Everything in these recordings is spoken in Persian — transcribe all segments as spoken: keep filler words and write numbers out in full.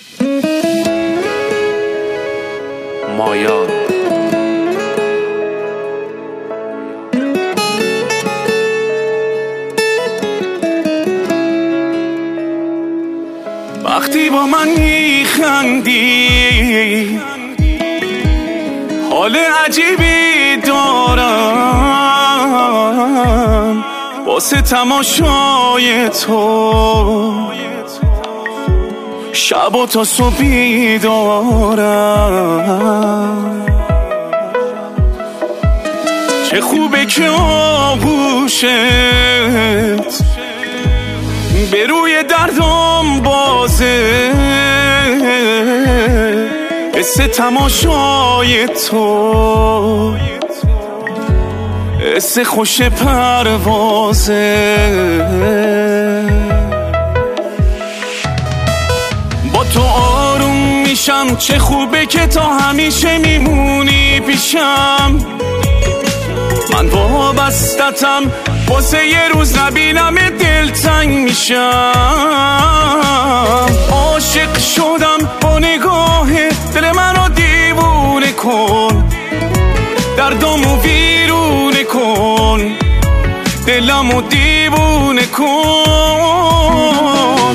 مایان وقتی با من میخندی حال عجیبی دارم واسه تماشای تو شب و تا صبحی دارم چه خوبه که آغوشت به روی دردم بازه قصه تماشای تو قصه خوش پروازه با تو آروم میشم چه خوبه که تا همیشه میمونی پیشم من وابستتم واسه یه روز نبینم دلتنگ میشم عاشق شدم با نگاه دل منو دیوونه کن دردامو ویرونه کن دلمو دیوونه کن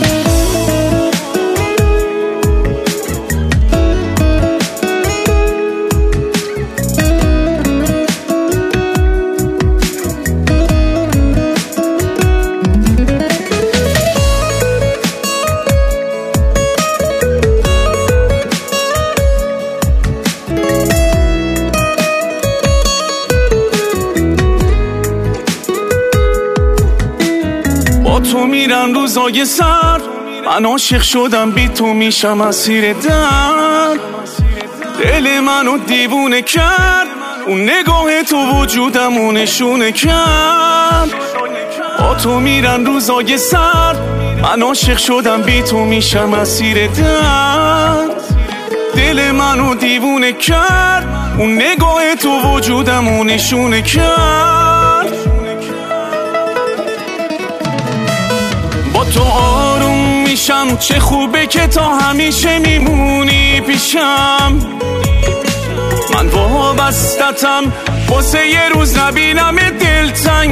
تو میرن روزای سر من عاشق شدم بی تو میشم اسیر درد دل منو دیوونه کرد اون نگاه تو وجودمو نشونه کرد با تو میرن روزای سر من عاشق شدم بی تو میشم اسیر درد دل منو دیوونه کرد اون نگاه تو وجودمو نشونه کرد با تو آروم میشم چه خوبه که تا همیشه میمونی پیشم من وابستتم واسه یه روز نبینم دلتنگ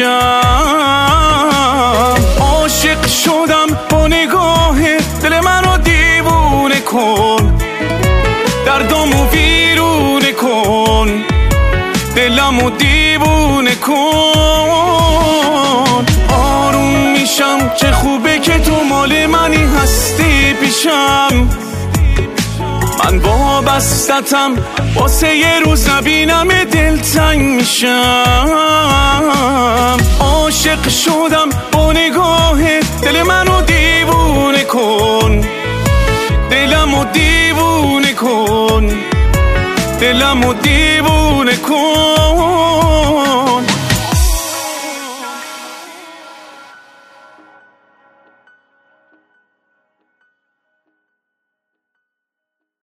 میشم عاشق شدم با نگاه دل منو دیوونه کن دردامو ویرونه کن دلمو دیوونه کن آروم میشم چه خوبه که تو مال منی هستی پیشم من وابستتم واسه یه روز نبینم دلتنگ میشم عاشق شدم با نگاه دل منو دیوونه کن دلمو دیوونه کن دلمو دیوونه کن